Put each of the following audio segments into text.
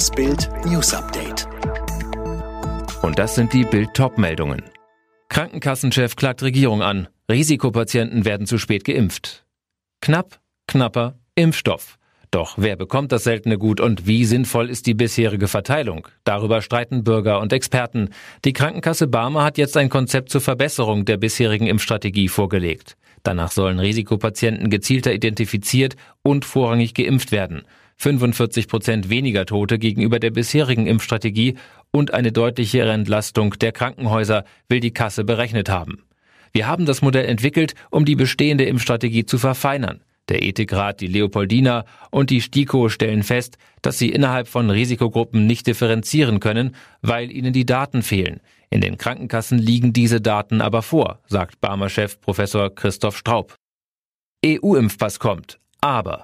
Das Bild News Update. Und das sind die Bild-Top-Meldungen. Krankenkassenchef klagt Regierung an. Risikopatienten werden zu spät geimpft. Knapper Impfstoff. Doch wer bekommt das seltene Gut und wie sinnvoll ist die bisherige Verteilung? Darüber streiten Bürger und Experten. Die Krankenkasse Barmer hat jetzt ein Konzept zur Verbesserung der bisherigen Impfstrategie vorgelegt. Danach sollen Risikopatienten gezielter identifiziert und vorrangig geimpft werden. 45% weniger Tote gegenüber der bisherigen Impfstrategie und eine deutlichere Entlastung der Krankenhäuser will die Kasse berechnet haben. Wir haben das Modell entwickelt, um die bestehende Impfstrategie zu verfeinern. Der Ethikrat, die Leopoldina und die STIKO stellen fest, dass sie innerhalb von Risikogruppen nicht differenzieren können, weil ihnen die Daten fehlen. In den Krankenkassen liegen diese Daten aber vor, sagt Barmer-Chef Professor Christoph Straub. EU-Impfpass kommt, aber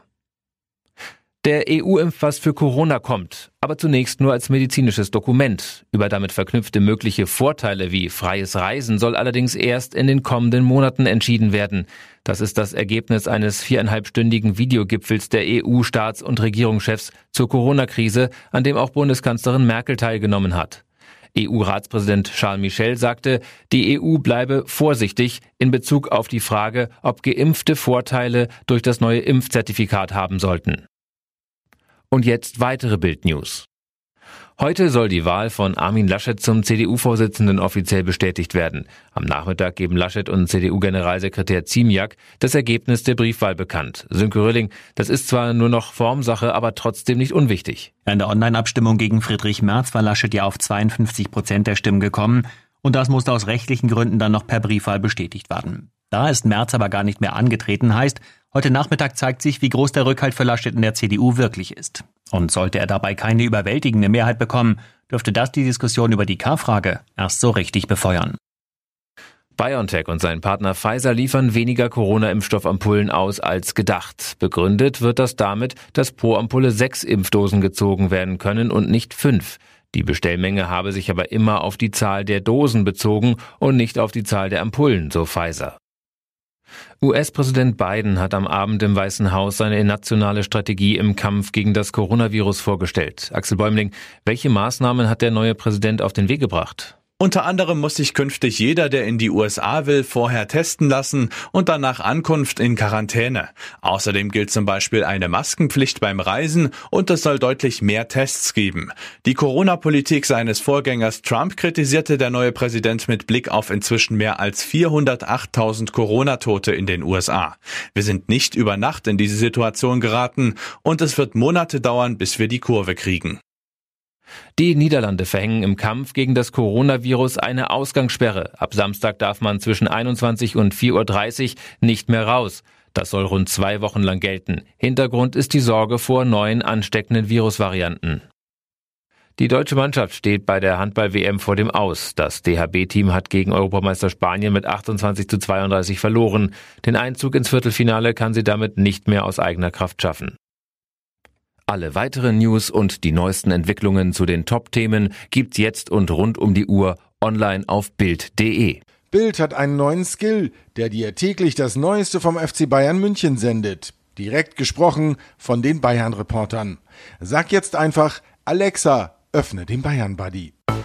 der EU-Impfpass für Corona kommt, aber zunächst nur als medizinisches Dokument. Über damit verknüpfte mögliche Vorteile wie freies Reisen soll allerdings erst in den kommenden Monaten entschieden werden. Das ist das Ergebnis eines 4,5-stündigen Videogipfels der EU-Staats- und Regierungschefs zur Corona-Krise, an dem auch Bundeskanzlerin Merkel teilgenommen hat. EU-Ratspräsident Charles Michel sagte, die EU bleibe vorsichtig in Bezug auf die Frage, ob Geimpfte Vorteile durch das neue Impfzertifikat haben sollten. Und jetzt weitere Bild-News. Heute soll die Wahl von Armin Laschet zum CDU-Vorsitzenden offiziell bestätigt werden. Am Nachmittag geben Laschet und CDU-Generalsekretär Ziemiak das Ergebnis der Briefwahl bekannt. Sönke Röhling, das ist zwar nur noch Formsache, aber trotzdem nicht unwichtig. In der Online-Abstimmung gegen Friedrich Merz war Laschet ja auf 52% der Stimmen gekommen. Und das musste aus rechtlichen Gründen dann noch per Briefwahl bestätigt werden. Da ist Merz aber gar nicht mehr angetreten, heißt, heute Nachmittag zeigt sich, wie groß der Rückhalt für Laschet in der CDU wirklich ist. Und sollte er dabei keine überwältigende Mehrheit bekommen, dürfte das die Diskussion über die K-Frage erst so richtig befeuern. BioNTech und sein Partner Pfizer liefern weniger Corona-Impfstoffampullen aus als gedacht. Begründet wird das damit, dass pro Ampulle 6 Impfdosen gezogen werden können und nicht 5. Die Bestellmenge habe sich aber immer auf die Zahl der Dosen bezogen und nicht auf die Zahl der Ampullen, so Pfizer. US-Präsident Biden hat am Abend im Weißen Haus seine nationale Strategie im Kampf gegen das Coronavirus vorgestellt. Axel Bäumling, welche Maßnahmen hat der neue Präsident auf den Weg gebracht? Unter anderem muss sich künftig jeder, der in die USA will, vorher testen lassen und dann nach Ankunft in Quarantäne. Außerdem gilt zum Beispiel eine Maskenpflicht beim Reisen und es soll deutlich mehr Tests geben. Die Corona-Politik seines Vorgängers Trump kritisierte der neue Präsident mit Blick auf inzwischen mehr als 408.000 Corona-Tote in den USA. Wir sind nicht über Nacht in diese Situation geraten und es wird Monate dauern, bis wir die Kurve kriegen. Die Niederlande verhängen im Kampf gegen das Coronavirus eine Ausgangssperre. Ab Samstag darf man zwischen 21 und 4:30 Uhr nicht mehr raus. Das soll rund 2 Wochen lang gelten. Hintergrund ist die Sorge vor neuen ansteckenden Virusvarianten. Die deutsche Mannschaft steht bei der Handball-WM vor dem Aus. Das DHB-Team hat gegen Europameister Spanien mit 28:32 verloren. Den Einzug ins Viertelfinale kann sie damit nicht mehr aus eigener Kraft schaffen. Alle weiteren News und die neuesten Entwicklungen zu den Top-Themen gibt's jetzt und rund um die Uhr online auf Bild.de. Bild hat einen neuen Skill, der dir täglich das Neueste vom FC Bayern München sendet. Direkt gesprochen von den Bayern-Reportern. Sag jetzt einfach, Alexa, öffne den Bayern-Buddy.